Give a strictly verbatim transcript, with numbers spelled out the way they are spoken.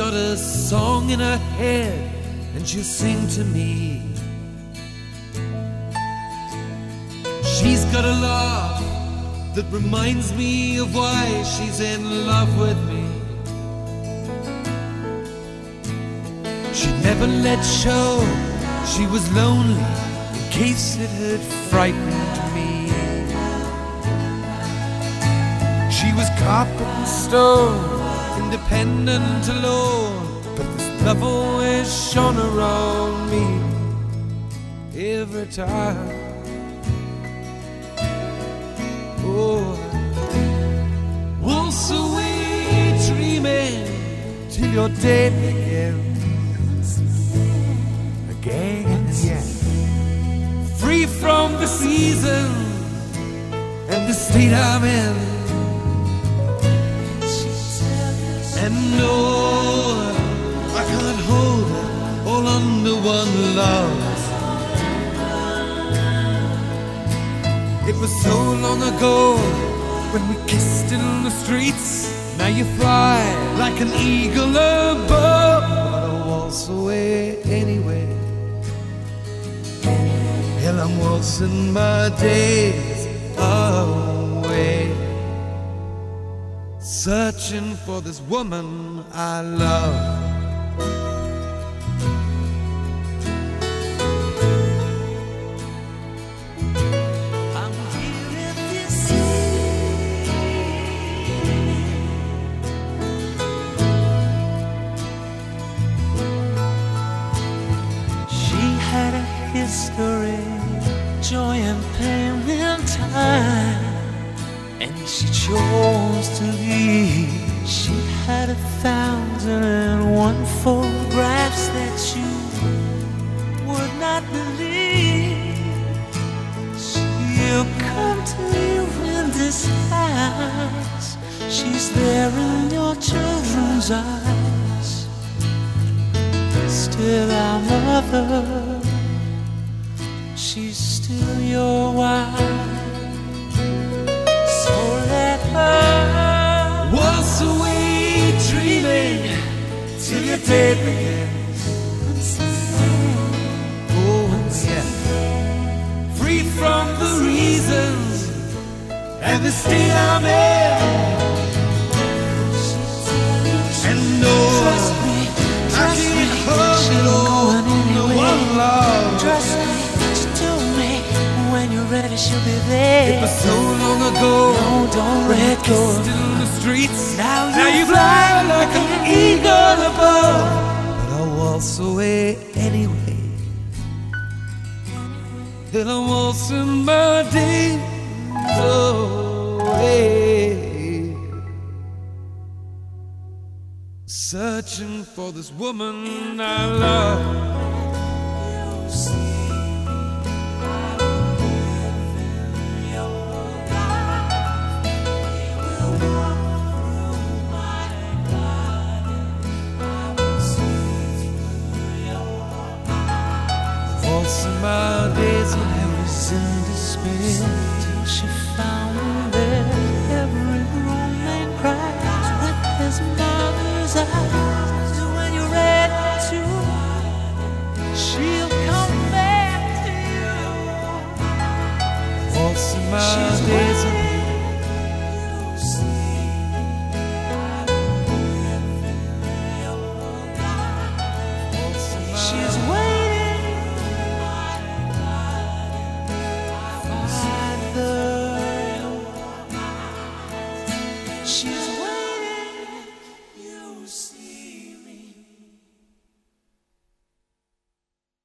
got a song in her head and she'll sing to me. She's got a laugh that reminds me of why she's in love with me. She'd never let show she was lonely in case it had frightened me. She was carpet and stone, independent alone, but this love always shone around me every time. Oh, waltz away dreaming till your day begins again, yeah. Free from the season and the state I'm in. And no, I can't hold it all under one love. It was so long ago when we kissed in the streets. Now you fly like an eagle above. But I'll waltz away anyway. Hell, I'm waltzing my days away, searching for this woman I love. I'm here if you see. She had a history, joy and pain in time, and she chose to leave. She had a thousand and one photographs that you would not believe. She'll come to you in disguise. She's there in your children's eyes. Still our mother, she's still your wife. Waltz away dreaming till your day begins. Oh yeah. Free from the reasons and the state I'm in. And no, trust me, I can't hold it all under one love. Trust me, she told me when you're ready she'll be there. It was so long ago. No, don't let go. In the streets, now you, now you fly, fly like an eagle above. But I'll waltz away anyway. And I'm waltzing my days away, searching for this woman I love. Waltzing my days when I was in despair, till she found that every roommate cries with his mother's eyes. When you're ready to, she'll come back to you. Waltzing my days.